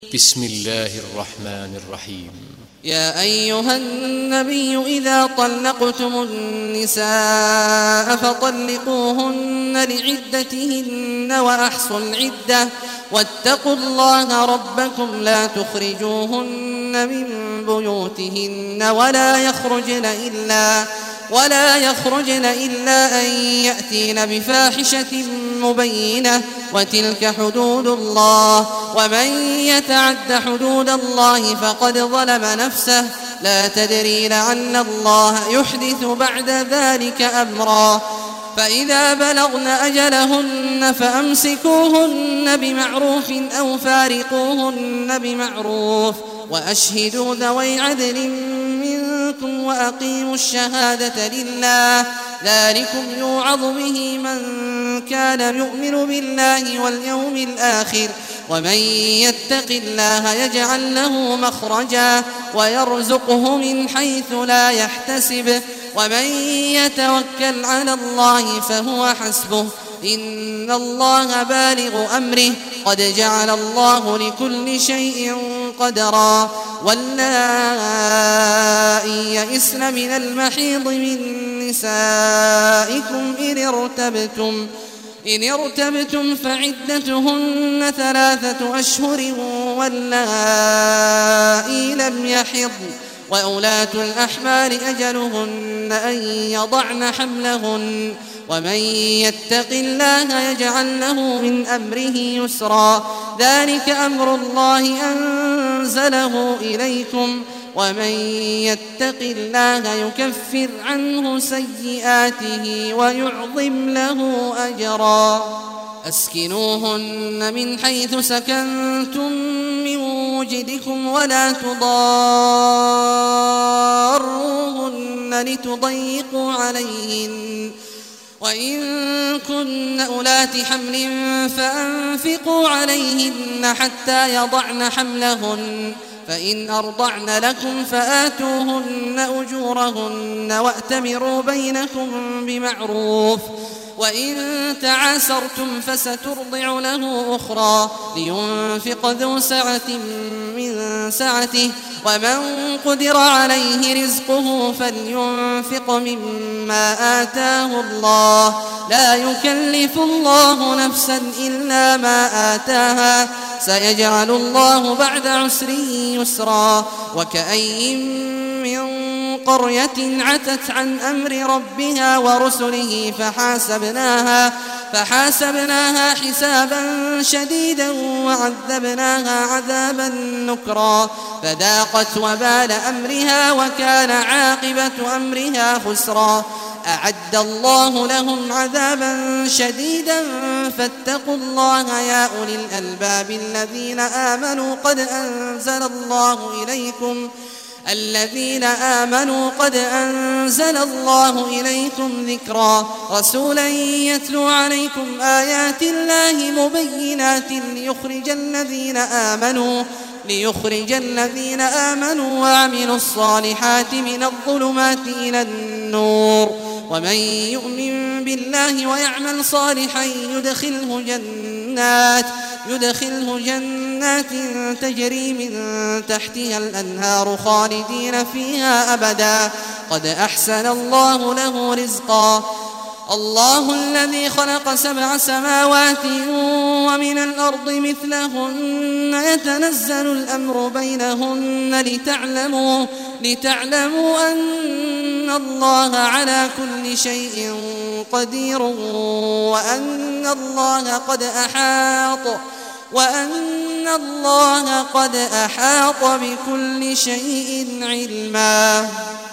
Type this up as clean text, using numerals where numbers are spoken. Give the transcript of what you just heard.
بسم الله الرحمن الرحيم. يا أيها النبي إذا طلقتم النساء فطلقوهن لعدتهن وأحصوا العدة واتقوا الله ربكم لا تخرجوهن من بيوتهن ولا يخرجن إلا أن يأتين بفاحشة مبينة وتلك حدود الله ومن يتعد حدود الله فقد ظلم نفسه لا تدري لعل الله يحدث بعد ذلك أمرا فإذا بلغن أجلهن فأمسكوهن بمعروف أو فارقوهن بمعروف وأشهدوا ذوي عدل منكم وأقيموا الشهادة لله ذلكم يوعظ به من كان يؤمن بالله واليوم الآخر ومن يتق الله يجعل له مخرجا ويرزقه من حيث لا يحتسب ومن يتوكل على الله فهو حسبه إن الله بالغ أمره قد جعل الله لكل شيء قدرا واللائي يئسن من المحيض من نسائكم إن ارتبتم فعدتهن 3 أشهر واللائي لم يحضن وأولاة الأحمال أجلهن أن يضعن حملهن ومن يتق الله يجعل له من أمره يسرا ذلك أمر الله أنزله إليكم ومن يتق الله يكفر عنه سيئاته ويعظم له أجرا أسكنوهن من حيث سكنتم من وجدكم ولا تضاروهن لتضيقوا عليهن وإن كن أولات حمل فأنفقوا عليهن حتى يضعن حملهن فإن أرضعن لكم فآتوهن أجورهن وأتمروا بينكم بمعروف وإن تعاسرتم فسترضع له أخرى لينفق ذو سعة من سعته ومن قدر عليه رزقه فلينفق مما آتاه الله لا يكلف الله نفسا إلا ما آتاها سيجعل الله بعد عسر يسرا وكأي من قرية عتت عن أمر ربها ورسله فحاسبناها حسابا شديدا وعذبناها عذابا نكرا فذاقت وبال أمرها وكان عاقبة أمرها خسرا أعد الله لهم عذابا شديدا فاتقوا الله يا أولي الألباب الذين آمنوا قد أنزل الله إليكم ذكرا رسولا يتلو عليكم آيات الله مبينات ليخرج الذين آمنوا وعملوا الصالحات من الظلمات إلى النور ومن يؤمن بالله ويعمل صالحا يدخله جنات تجري من تحتها الأنهار خالدين فيها أبدا قد أحسن الله له رزقا الله الذي خلق 7 سماوات ومن الأرض مثلهن يتنزل الأمر بينهن لتعلموا أن الله على كل شيء قدير وأن الله قد أحاط بكل شيء علما.